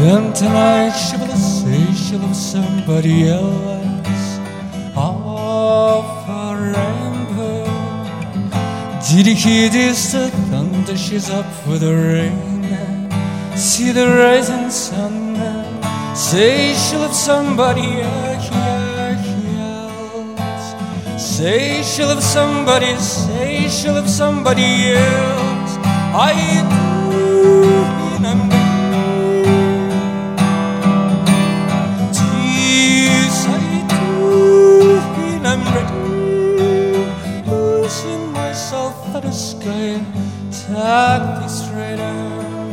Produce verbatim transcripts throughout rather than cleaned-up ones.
Then tonight she will say she loves somebody else off a rainbow. Did you hear this, the thunder? She's up for the rain. See the rising sun. Say she loves somebody else. Say she loves somebody. Say she loves somebody else. I do, and I'm at the sky, tag this radar.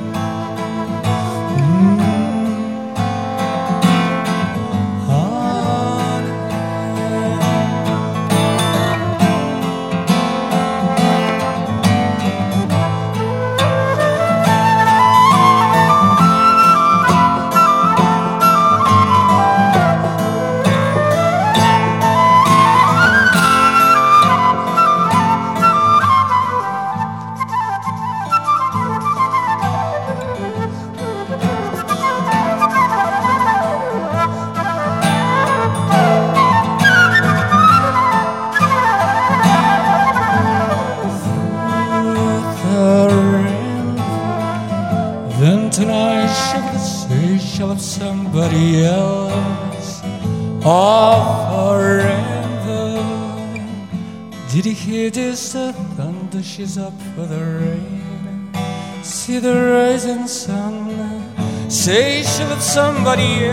Then tonight she will say she loves somebody else off a rainbow. Did you hear this, the thunder? She's up for the rain. See the rising sun. Say she loves somebody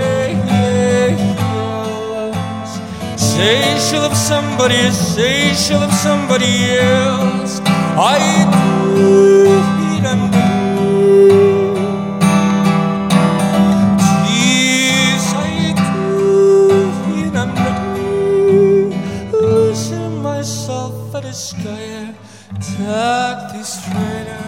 else. Say she loves somebody. Say she loves somebody else. I do, and do. Myself at the sky, tag this radar.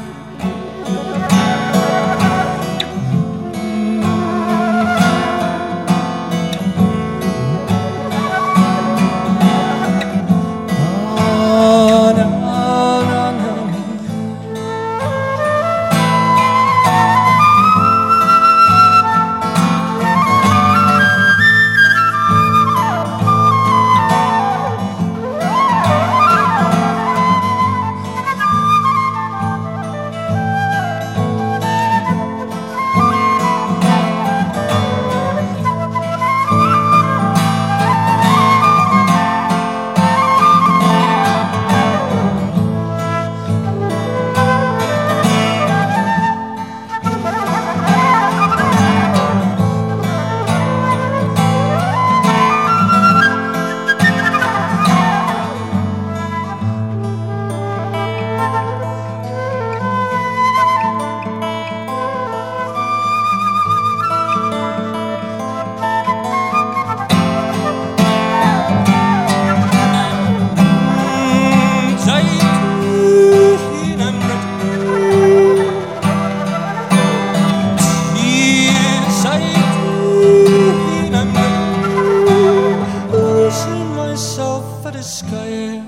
Myself at the sky,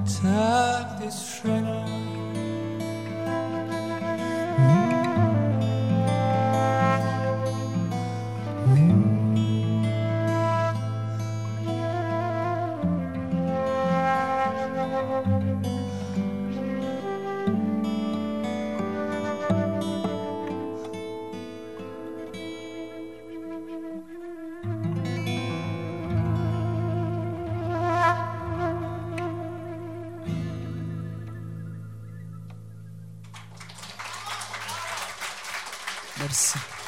tag this radar. Merci.